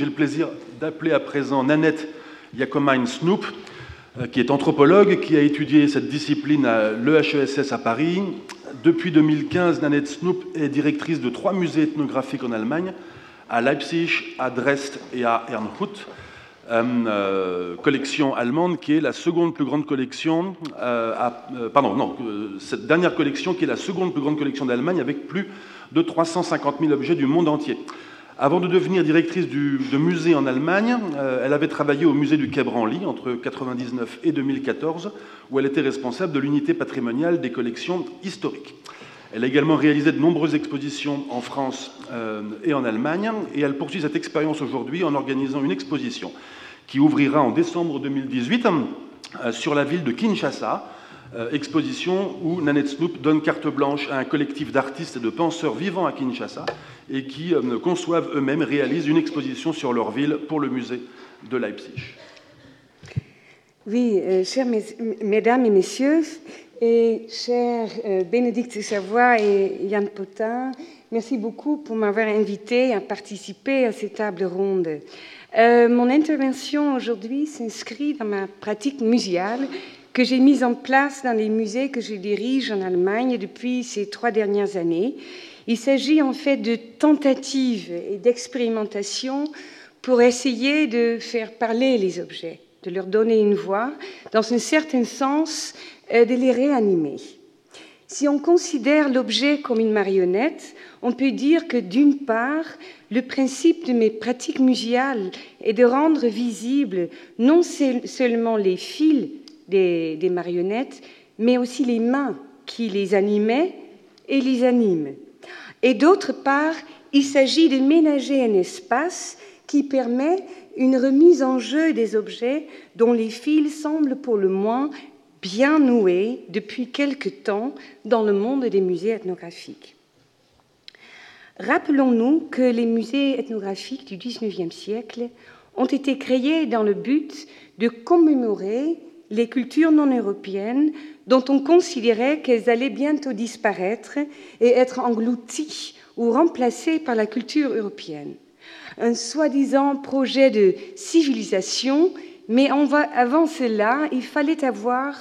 j'ai le plaisir d'appeler à présent Nanette Jacomain-Snoep, qui est anthropologue, qui a étudié cette discipline à l'EHESS à Paris. Depuis 2015, Nanette Snoep est directrice de 3 musées ethnographiques en Allemagne, à Leipzig, à Dresde et à Herrnhut. Collection allemande qui est la seconde plus grande collection, cette dernière collection qui est la seconde plus grande collection d'Allemagne avec plus de 350 000 objets du monde entier. Avant de devenir directrice de musée en Allemagne, elle avait travaillé au musée du Quai Branly entre 1999 et 2014, où elle était responsable de l'unité patrimoniale des collections historiques. Elle a également réalisé de nombreuses expositions en France et en Allemagne, et elle poursuit cette expérience aujourd'hui en organisant une exposition qui ouvrira en décembre 2018 sur la ville de Kinshasa, exposition où Nanette Snoep donne carte blanche à un collectif d'artistes et de penseurs vivant à Kinshasa et qui conçoivent eux-mêmes, réalisent une exposition sur leur ville pour le musée de Leipzig. Oui, chères mesdames et messieurs, et chers Bénédicte Savoie et Yann Potin, merci beaucoup pour m'avoir invité à participer à cette table ronde. Mon intervention aujourd'hui s'inscrit dans ma pratique muséale que j'ai mise en place dans les musées que je dirige en Allemagne depuis ces 3 dernières années. Il s'agit en fait de tentatives et d'expérimentations pour essayer de faire parler les objets, de leur donner une voix, dans un certain sens, de les réanimer. Si on considère l'objet comme une marionnette, on peut dire que d'une part, le principe de mes pratiques muséales est de rendre visibles non seulement les fils des marionnettes, mais aussi les mains qui les animaient et les animent. Et d'autre part, il s'agit de ménager un espace qui permet une remise en jeu des objets dont les fils semblent pour le moins bien noués depuis quelque temps dans le monde des musées ethnographiques. Rappelons-nous que les musées ethnographiques du XIXe siècle ont été créés dans le but de commémorer les cultures non européennes dont on considérait qu'elles allaient bientôt disparaître et être englouties ou remplacées par la culture européenne. Un soi-disant projet de civilisation, mais avant cela, il fallait avoir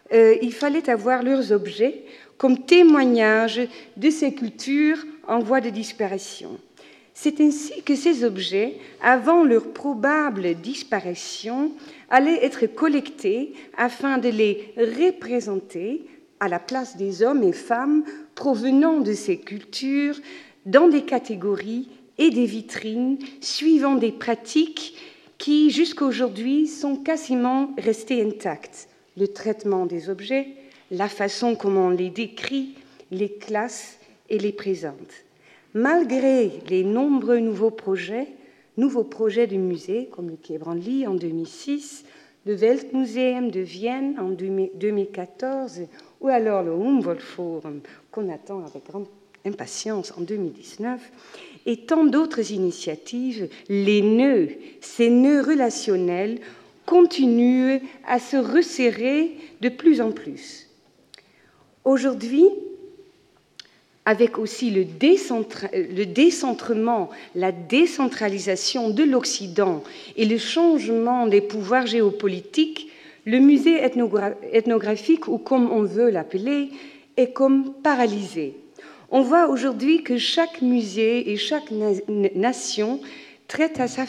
leurs objets comme témoignage de ces cultures en voie de disparition. C'est ainsi que ces objets, avant leur probable disparition, allaient être collectés afin de les représenter à la place des hommes et femmes provenant de ces cultures dans des catégories et des vitrines suivant des pratiques qui, jusqu'à aujourd'hui, sont quasiment restées intactes. Le traitement des objets, la façon comment on les décrit, les classe et les présente. Malgré les nombreux nouveaux projets de musées, comme le Quai Branly en 2006, le Weltmuseum de Vienne en 2014, ou alors le Humboldt Forum, qu'on attend avec grande impatience en 2019, et tant d'autres initiatives, ces nœuds relationnels, continuent à se resserrer de plus en plus. Aujourd'hui, avec aussi le décentrement, la décentralisation de l'Occident et le changement des pouvoirs géopolitiques, le musée ethnographique, ou comme on veut l'appeler, est comme paralysé. On voit aujourd'hui que chaque musée et chaque nation traite à sa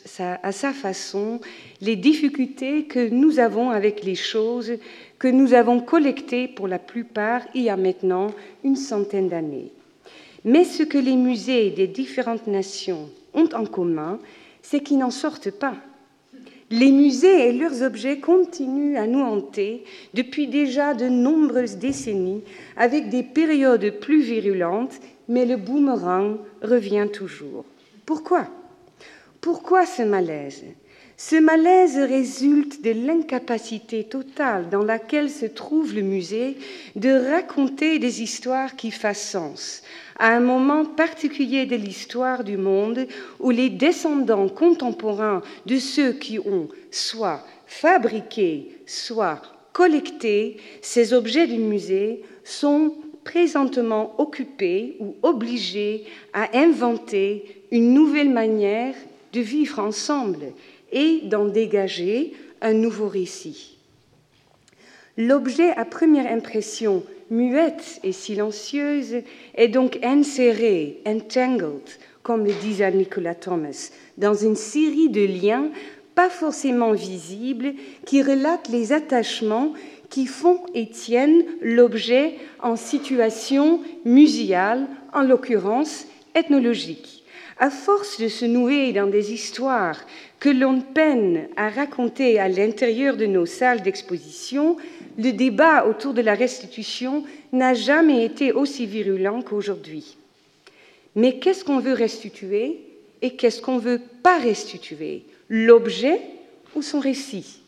façon les difficultés que nous avons avec les choses que nous avons collectées pour la plupart il y a maintenant une centaine d'années. Mais ce que les musées des différentes nations ont en commun, c'est qu'ils n'en sortent pas. Les musées et leurs objets continuent à nous hanter depuis déjà de nombreuses décennies avec des périodes plus virulentes, mais le boomerang revient toujours. Pourquoi ? Pourquoi ce malaise ? Ce malaise résulte de l'incapacité totale dans laquelle se trouve le musée de raconter des histoires qui fassent sens, à un moment particulier de l'histoire du monde où les descendants contemporains de ceux qui ont soit fabriqué, soit collecté ces objets du musée sont présentement occupés ou obligés à inventer une nouvelle manière de vivre ensemble et d'en dégager un nouveau récit. L'objet à première impression muette et silencieuse est donc inséré, entangled, comme le disait Nicolas Thomas, dans une série de liens pas forcément visibles qui relatent les attachements qui font et tiennent l'objet en situation muséale, en l'occurrence ethnologique. À force de se nouer dans des histoires que l'on peine à raconter à l'intérieur de nos salles d'exposition, le débat autour de la restitution n'a jamais été aussi virulent qu'aujourd'hui. Mais qu'est-ce qu'on veut restituer et qu'est-ce qu'on ne veut pas restituer? L'objet ou son récit?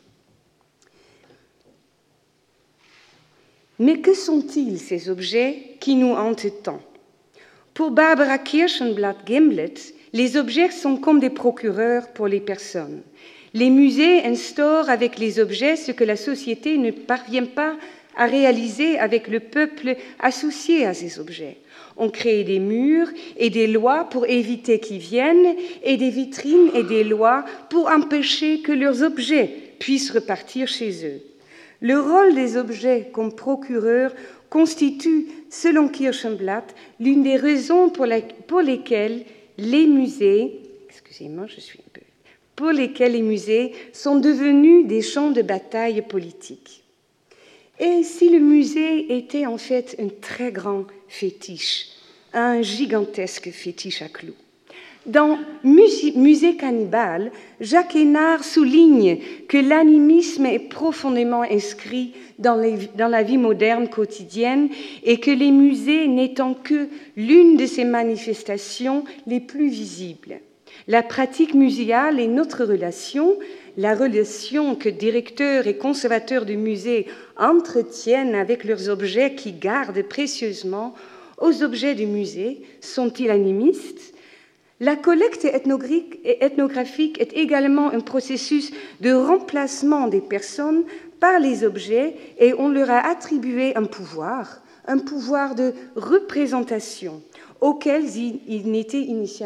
Mais que sont-ils, ces objets qui nous hantent tant? Pour Barbara Kirschenblatt-Gimblett, les objets sont comme des procureurs pour les personnes. Les musées instaurent avec les objets ce que la société ne parvient pas à réaliser avec le peuple associé à ces objets. On crée des murs et des lois pour éviter qu'ils viennent, et des vitrines et des lois pour empêcher que leurs objets puissent repartir chez eux. Le rôle des objets comme procureurs constitue, selon Kirschenblatt, l'une des raisons pour lesquelles les musées, sont devenus des champs de bataille politique. Et si le musée était en fait un très grand fétiche, un gigantesque fétiche à clous? Dans Musée cannibale, Jacques Hénard souligne que l'animisme est profondément inscrit dans la vie moderne quotidienne et que les musées n'étant que l'une de ces manifestations les plus visibles. La pratique muséale est notre relation, la relation que directeurs et conservateurs de musées entretiennent avec leurs objets qui gardent précieusement aux objets du musée. Sont-ils animistes? La collecte ethnographique est également un processus de remplacement des personnes par les objets et on leur a attribué un pouvoir de représentation auquel ils n'étaient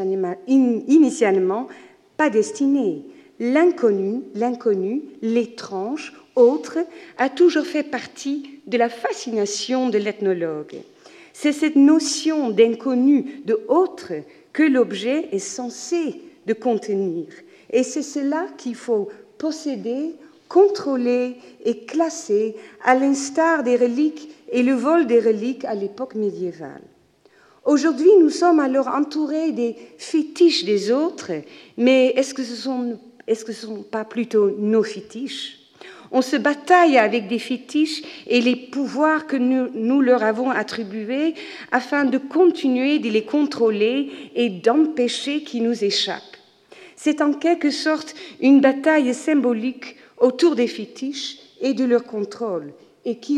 initialement pas destinés. L'inconnu, l'étrange, autre, a toujours fait partie de la fascination de l'ethnologue. C'est cette notion d'inconnu, de autre, que l'objet est censé de contenir. Et c'est cela qu'il faut posséder, contrôler et classer, à l'instar des reliques et le vol des reliques à l'époque médiévale. Aujourd'hui, nous sommes alors entourés des fétiches des autres, mais est-ce que ce sont pas plutôt nos fétiches? On se bataille avec des fétiches et les pouvoirs que nous leur avons attribués afin de continuer de les contrôler et d'empêcher qu'ils nous échappent. C'est en quelque sorte une bataille symbolique autour des fétiches et de leur contrôle. Et qui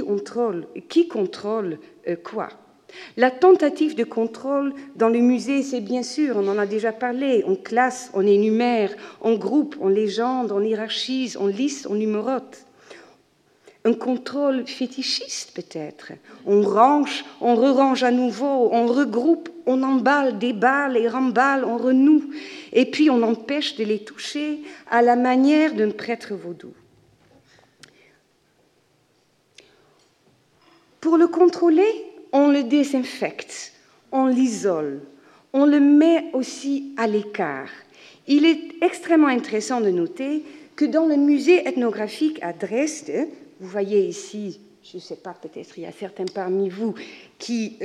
contrôle quoi? La tentative de contrôle dans le musée, c'est bien sûr, on en a déjà parlé, on classe, on énumère, on groupe, on légende, on hiérarchise, on liste, on numérote. Un contrôle fétichiste peut-être. On range, on re-range à nouveau, on regroupe, on emballe, déballe et remballe, on renoue. Et puis on empêche de les toucher à la manière d'un prêtre vaudou. Pour le contrôler, on le désinfecte, on l'isole, on le met aussi à l'écart. Il est extrêmement intéressant de noter que dans le musée ethnographique à Dresde, vous voyez ici, je ne sais pas, peut-être il y a certains parmi vous qui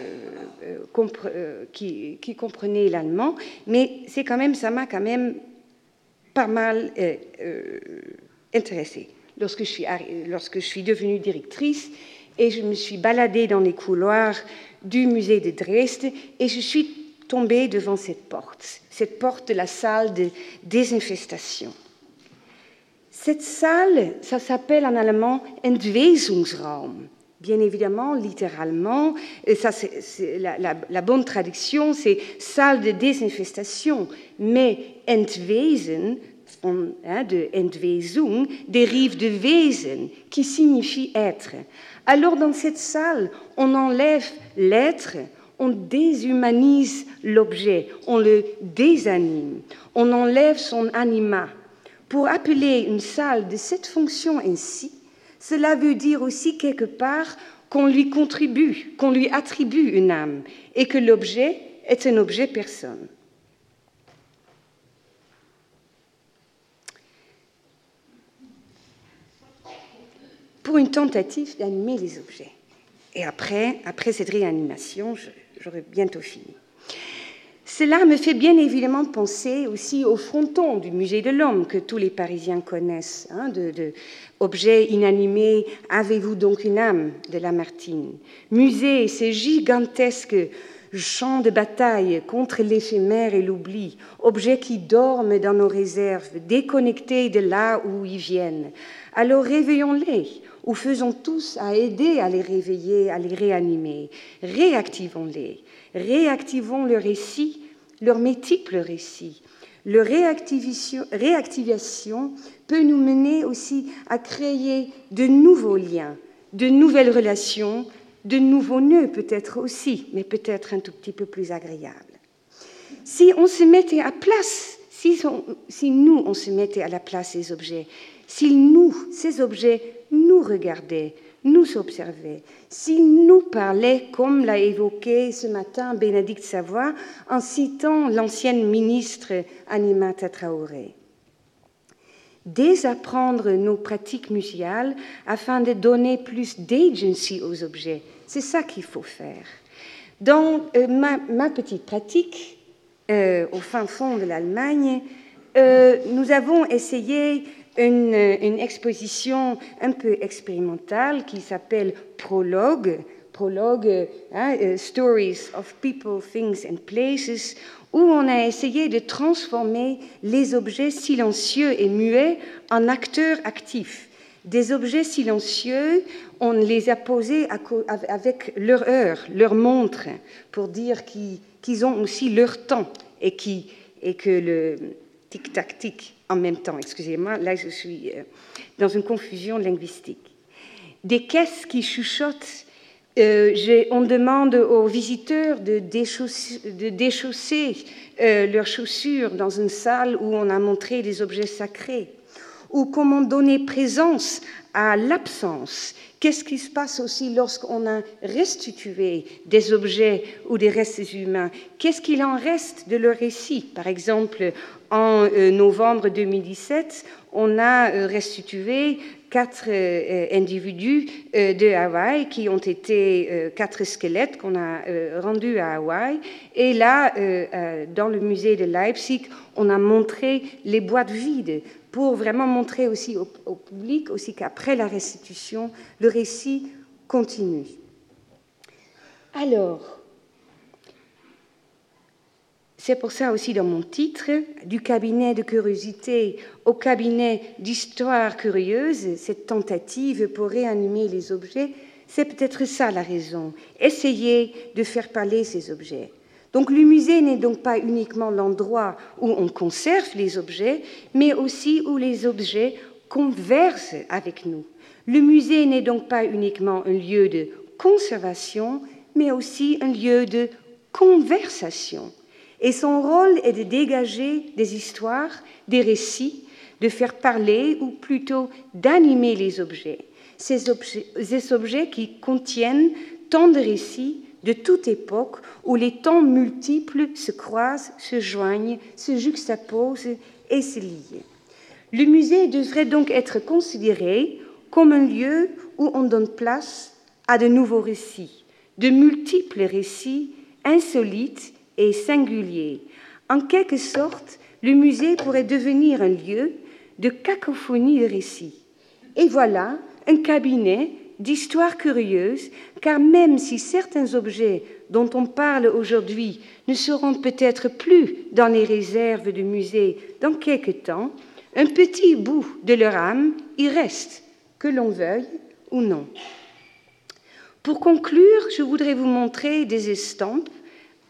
comprenaient l'allemand, mais ça m'a quand même pas mal intéressée. Lorsque je suis devenue directrice, et je me suis baladée dans les couloirs du musée de Dresde et je suis tombée devant cette porte de la salle de désinfestation. Cette salle, ça s'appelle en allemand Entwesungsraum. Bien évidemment, littéralement, ça, c'est la bonne traduction, c'est salle de désinfestation, mais Entwesen, de Entwesung, dérive de Wesen, qui signifie être. Alors dans cette salle, on enlève l'être, On déshumanise l'objet, on le désanime, on enlève son anima. Pour appeler une salle de cette fonction ainsi, cela veut dire aussi quelque part qu'on lui contribue, qu'on lui attribue une âme, et que l'objet est un objet personne. Pour une tentative d'animer les objets. Et après cette réanimation, j'aurai bientôt fini. Cela me fait bien évidemment penser aussi au fronton du Musée de l'Homme que tous les Parisiens connaissent, de objets inanimés, avez-vous donc une âme de Lamartine. Musée, ces gigantesques champs de bataille contre l'éphémère et l'oubli, objets qui dorment dans nos réserves, déconnectés de là où ils viennent. Alors réveillons-les, ou faisons tous à aider à les réveiller, à les réanimer. Réactivons-les, réactivons le récit, leurs multiples récits. Leur réactivation peut nous mener aussi à créer de nouveaux liens, de nouvelles relations, de nouveaux nœuds peut-être aussi, mais peut-être un tout petit peu plus agréables. Si on se mettait à place, si nous, on se mettait à la place des objets, si nous, ces objets, nous regardaient, nous observaient, s'ils nous parlaient, comme l'a évoqué ce matin Bénédicte Savoy, en citant l'ancienne ministre Aminata Traoré. Désapprendre nos pratiques muséales afin de donner plus d'agency aux objets. C'est ça qu'il faut faire. Dans ma petite pratique, au fin fond de l'Allemagne, nous avons essayé une exposition un peu expérimentale qui s'appelle Prologue, Stories of People, Things and Places, où on a essayé de transformer les objets silencieux et muets en acteurs actifs. Des objets silencieux, on les a posés avec leur heure, leur montre, pour dire qu'ils ont aussi leur temps et que le tic-tac-tic en même temps. Excusez-moi, là je suis dans une confusion linguistique. Des caisses qui chuchotent. On demande aux visiteurs de déchausser leurs chaussures dans une salle où on a montré des objets sacrés. Ou comment donner présence à l'absence. Qu'est-ce qui se passe aussi lorsqu'on a restitué des objets ou des restes humains? Qu'est-ce qu'il en reste de leur récit? Par exemple, en novembre 2017, on a restitué 4 individus de Hawaï qui ont été 4 squelettes qu'on a rendus à Hawaï. Et là, dans le musée de Leipzig, on a montré les boîtes vides pour vraiment montrer aussi au public aussi qu'après la restitution, le récit continue. Alors, c'est pour ça aussi dans mon titre, du cabinet de curiosité au cabinet d'histoire curieuse, cette tentative pour réanimer les objets, c'est peut-être ça la raison, essayer de faire parler ces objets. Donc le musée n'est donc pas uniquement l'endroit où on conserve les objets, mais aussi où les objets conversent avec nous. Le musée n'est donc pas uniquement un lieu de conservation, mais aussi un lieu de conversation. Et son rôle est de dégager des histoires, des récits, de faire parler ou plutôt d'animer les objets. Ces objets qui contiennent tant de récits de toute époque où les temps multiples se croisent, se joignent, se juxtaposent et se lient. Le musée devrait donc être considéré comme un lieu où on donne place à de nouveaux récits, de multiples récits insolites et singuliers. En quelque sorte, le musée pourrait devenir un lieu de cacophonie de récits. Et voilà un cabinet d'histoire curieuse, car même si certains objets dont on parle aujourd'hui ne seront peut-être plus dans les réserves du musée dans quelque temps, un petit bout de leur âme y reste, que l'on veuille ou non. Pour conclure, je voudrais vous montrer des estampes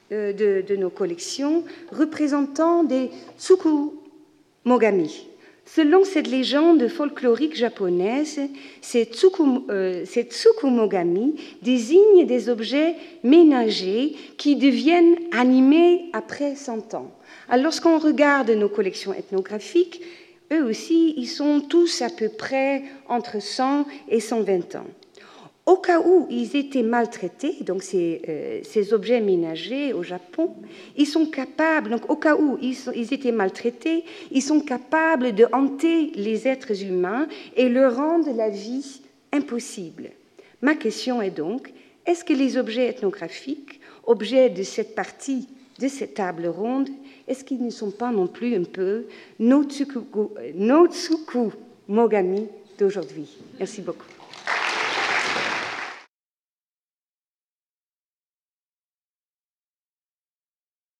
de nos collections représentant des tsukumogami. Selon cette légende folklorique japonaise, ces tsukumogami désignent des objets ménagers qui deviennent animés après 100 ans. Alors, lorsqu'on regarde nos collections ethnographiques, eux aussi, ils sont tous à peu près entre 100 et 120 ans. Au cas où ils étaient maltraités, donc ces objets ménagers au Japon, ils sont capables, donc au cas où ils étaient maltraités, ils sont capables de hanter les êtres humains et leur rendre la vie impossible. Ma question est donc, est-ce que les objets ethnographiques, objets de cette partie de cette table ronde, est-ce qu'ils ne sont pas non plus un peu nos tsukumogami d'aujourd'hui? Merci beaucoup.